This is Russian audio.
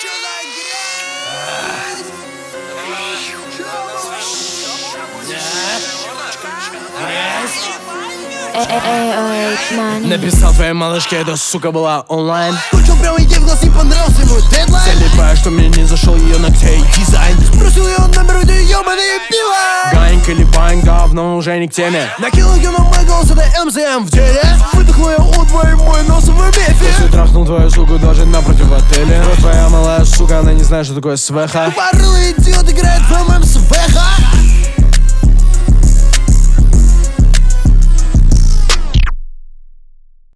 Написал твоей малышке, эта сука была онлайн. Кончил прямо ей в глаз, не понравился ему дедлайн. Залипая, что мне не зашел ее ногтей дизайн. Бросил ее номер, у нее ебаные пила. Ганька или бань, говно уже не к теме. Накинул ее на мой голос, это МЗМ в деле. Выдохнул я у твоей мой нос в мефе. Если трахнул твою суку даже напротив отеля. Но твоя малая сука, она не знает, что такое свеха. Тупорылый идиот играет в ММ свеха.